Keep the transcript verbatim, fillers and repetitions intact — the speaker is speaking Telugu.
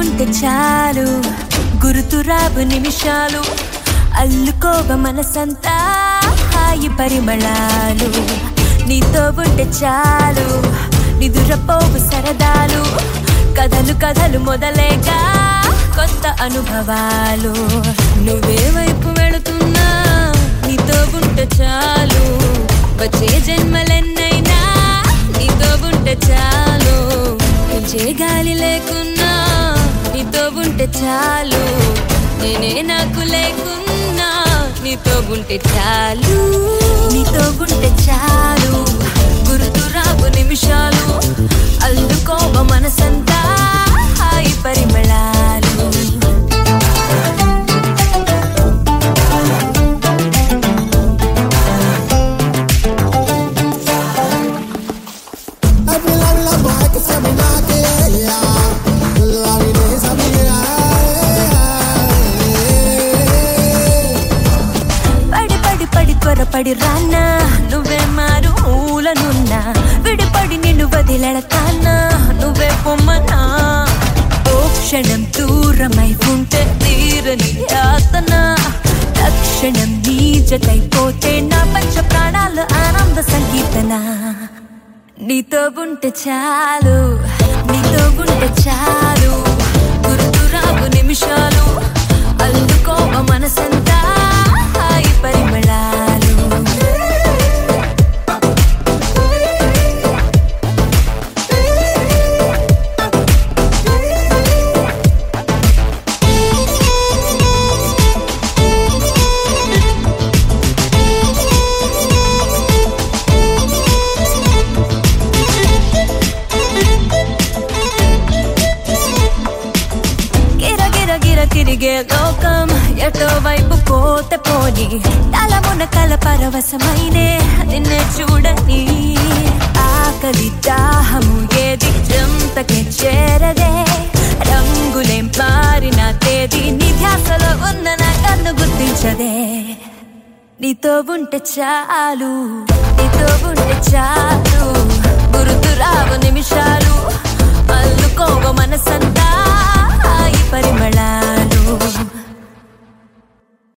ఉంటే చాలు గుర్తురావు నిమిషాలు అల్లుకోవ మనసంతా హాయి పరిమళాలు నీతో ఉంటే చాలు నిదురపోవు సరదాలు కథలు కథలు మొదలేగా కొత్త అనుభవాలు నువ్వే వైపు వెళుతున్నా నీతో ఉంటే చాలు వచ్చే జన్మలెన్నైనా నీతో ఉంటే చాలు పెంచే గాలి లేకున్నా నీతో ఉంటే చాలు నేనే నాకు లేకున్నా నీతో ఉంటే చాలు నీతో ఉంటే చాలు గుర్తురావు నిమిషాలు అల్లుకోవ మనసంతా హాయి పరిమళాలు త్వరపడి రానా నువ్వే మారు మూలనున్నా విడిపడి నిన్ను వదిలెడతానా నువ్వే పొమ్మనా ఓ క్షణం దూరమై ఉంటే తీరని యాతన తక్షణం నీ జతైపోతే నా పంచ ప్రాణాలు ఆనంద సంగీతన నీతో ఉంటే చాలు నీతో ఉంటే చాలు గుర్తురావు నిమిషాలు అల్లుకోవ మనసంతా హాయి పరిమళాలు తిరిగే లోకం ఎటో వైపు పోతే పోని తలమున కల పరవశమైనే నిన్నే చూడని ఆకలి దాహము ఏది జంతకే చేరదే రంగులేం మారిన తేదీ నీ ధ్యాసలో ఉన్న నా కన్ను గుర్తించదే నీతో ఉంటే చాలు నీతో ఉంటే చాలు గుర్తురావు నిమిషాలు అల్లుకోవ మనసంతా హాయి పరిమళాలు